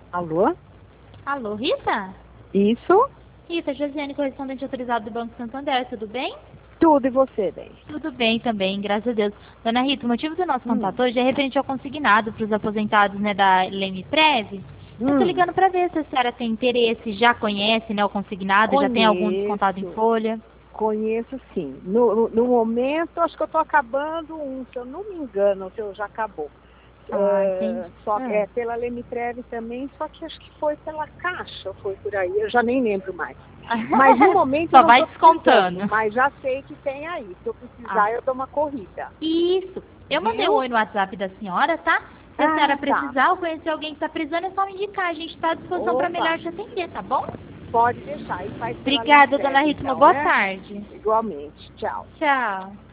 Alô? Alô, Rita? Isso? Rita, Josiane, correspondente autorizado do Banco Santander, tudo bem? Tudo e você, bem? Tudo bem também, graças a Deus. Dona Rita, o motivo do nosso contato hoje é referente ao consignado para os aposentados, né, da Lemiprev. Eu tô ligando para ver se a senhora tem interesse, já conhece, né, o consignado, já tem algum descontado em Conheço, folha. conheço sim. No momento, acho que eu estou acabando um, se eu não me engano, o seu já acabou. Ah, entendi. Só que é pela Lemiprev também, só que acho que foi pela Caixa, foi por aí, eu já nem lembro mais. Mas no momento eu Só não vai estou precisando, descontando. mas já sei que tem aí. Se eu precisar, Ah, eu dou uma corrida. isso. Eu mandei um Viu? oi no WhatsApp da senhora, tá? Se a senhora Ah, tá. precisar ou conhecer alguém que está precisando, é só me indicar. A gente está à disposição para Opa, melhor te atender, tá bom? pode deixar. E faz pela Obrigada, dona Lemiprev, Rita. Uma então, boa né? tarde. Igualmente. Tchau. Tchau.